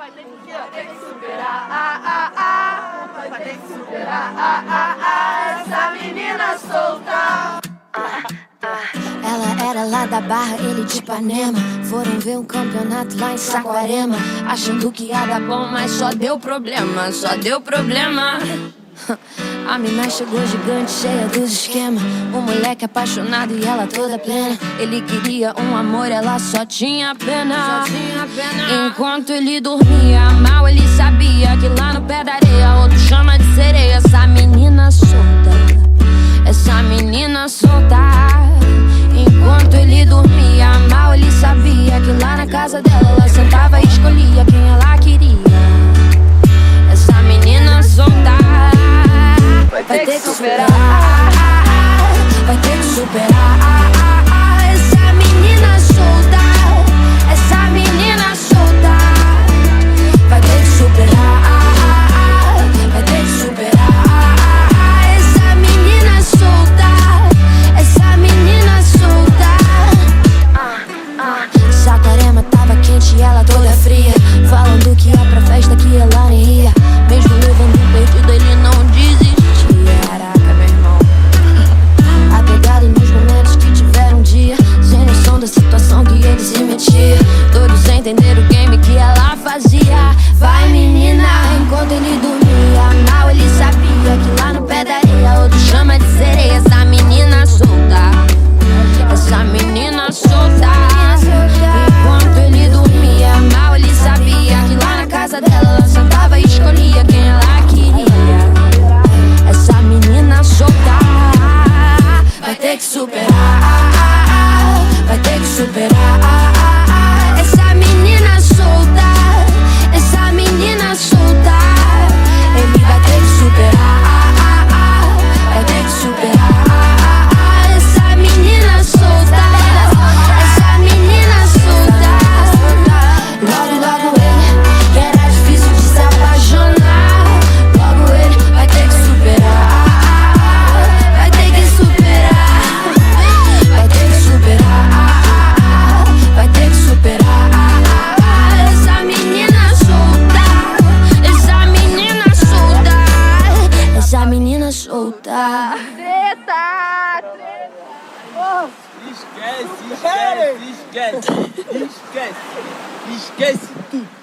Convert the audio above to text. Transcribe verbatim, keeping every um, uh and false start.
vai ter que, vai ter que superar, ah, ah, ah, vai ter que superar, ah, ah, ah, essa menina solta. Ela era lá da Barra, ele de Ipanema. Foram ver um campeonato lá em Saquarema, achando que ia dar bom, mas só deu problema, só deu problema. A mina chegou gigante, cheia dos esquemas. O moleque apaixonado e ela toda plena. Ele queria um amor, ela só tinha pena. Só tinha pena. Enquanto ele dormia mal, ele sabia que lá no pé da areia outro chama de sereia. Essa menina solta, essa menina solta. Enquanto ele dormia mal, ele sabia que lá na casa dela ela sentava e escolhia quem ela queria. Essa menina solta vai ter que superar, vai ter que superar. Essa menina solta, essa menina solta vai ter que superar, vai ter que superar. Essa menina solta, essa menina solta. Saquarema tava quente e ela toda fria, falando que ia pra festa que ela nem ia. Mesmo levando um perdido, ele não desistia. Caraca, meu irmão. Apegado nos momentos que tiveram um dia, sem noção da situação que ele se metia. Todos sem entender o game que ela fazia. Vai, menina. Enquanto ele dormia mal, ele sabia que lá no pé da areia outro chama de sereia. Essa menina solta, essa menina solta. Enquanto ele dormia mal, ele sabia que lá na casa dela ela sentava e escolhia quem ela queria. Essa menina solta vai ter que superar, vai ter que superar. Essa menina solta, essa menina solta. Ele vai ter que superar, vai ter que superar. Essa menina solta, essa menina solta. Logo, logo ele, que era difícil de se apaixonar. Logo ele vai ter que superar, vai ter que superar, vai ter que superar, vai ter que superar. Essa menina solta, essa menina solta, essa menina solta. Treta, treta. Oh. Esquece, esquece, esquece, esquece, esquece tudo.